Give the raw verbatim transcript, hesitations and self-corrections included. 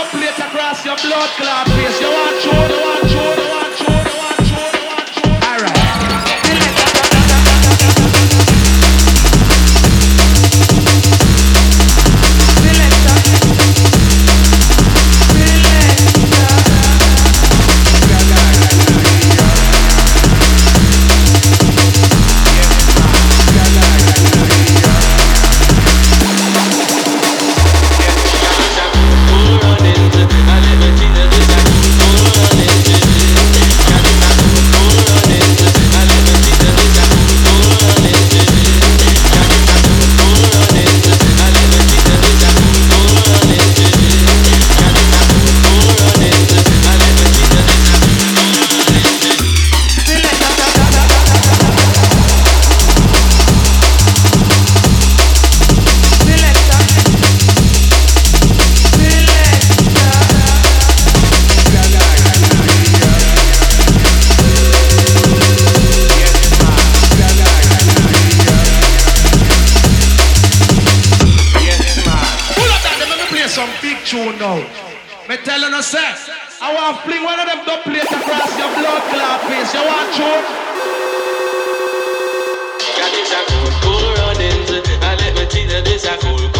dub plate across your blood clot face. You want show, you want show, you want show, you want show, you want show. Alright. Tune now. Me telling you, sir, I want to fling one of them dub plates across your blood clot face. You want tune? Got this a cool, cool runnings. I let me tell you this a cool.